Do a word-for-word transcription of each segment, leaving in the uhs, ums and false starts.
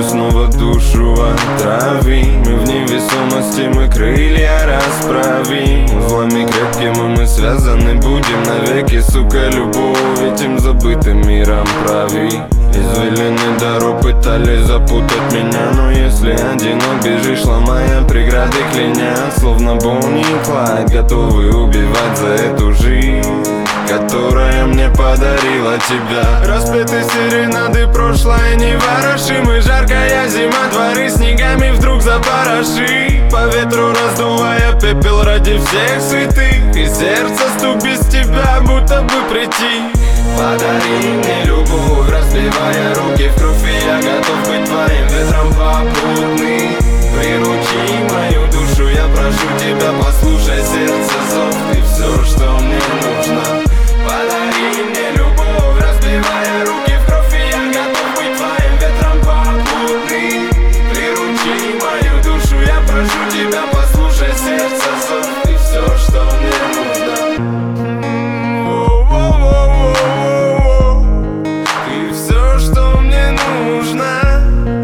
снова душу отравим. Мы в невесомости, мы крылья расправим. Узлами крепкими мы связаны будем навеки, сука, любовь этим забытым миром прави. Извилины дорог пытались запутать меня, но если одинок бежишь, ломая преграды, кляня, словно Бонни и Клайд, готовы убивать за эту жизнь, которая мне подарила тебя. Распеты серенады, прошлое не ворошим, и жаркая зима, дворы снегами вдруг запороши. По ветру раздувая пепел ради всех святых, и сердце стук без тебя, будто бы прийти. Подари мне любовь, разбивая руки в кровь, и я готов быть твоим ветром попутным. Приручи мою душу, я прошу тебя, послушай сердце зов, ты все, что мне нужно. Подари мне любовь, разбивая руки в кровь, и я готов быть твоим ветром попутным. Приручи мою душу, я прошу тебя, послушай сердце зов, ты все, что мне нужно. Ты все, что мне нужно.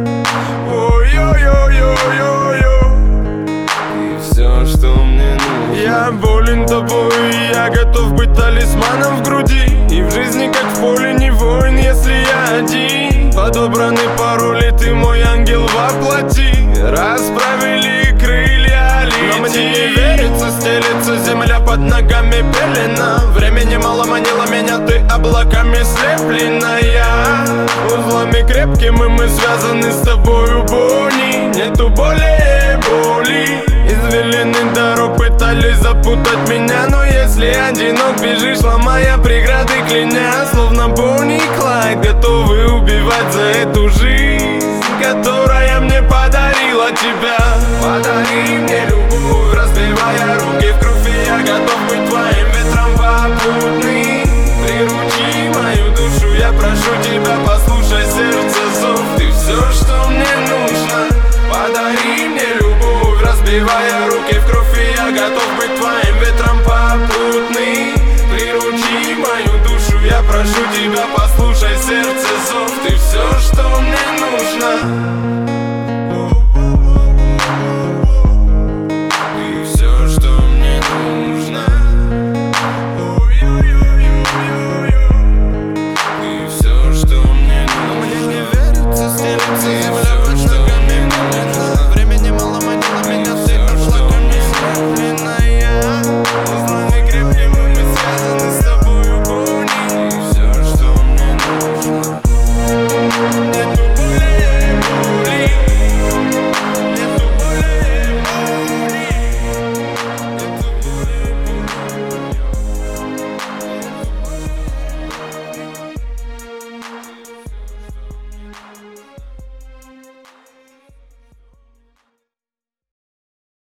Ой-ой-ой-ой-ой-ой. Ты все, что мне нужно. Я болен тобой, и я готов быть талисманом в груди. И в жизни, как в поле, не воин, если я один. Подобраны пароли, ты мой ангел воплоти. Расправили крылья, лети. Но мне не верится, стелется земля под ногами пелена. Времени мало манило меня, ты облаками слепленная. Узлами крепкими мы связаны с тобою, Бонни. Нету более боли. Извилины дорог пытались запутать меня, но если одинок бежишь, ломая преграды, кляня, словно Бонни и Клайд, готовы убивать за эту жизнь, которая мне подарила тебя. Подари мне любовь, разбивая руки в кровь, и я готов быть твоим ветром попутным. Приручи мою душу, я прошу тебя, послушай сердце зов, ты все, что мне нужно. Подари мне любовь, разбивая руки в кровь, и я готов быть твоим ветром попутным. Приручи мою душу, я прошу тебя, послушай сердце зов, ты все, что мне нужно.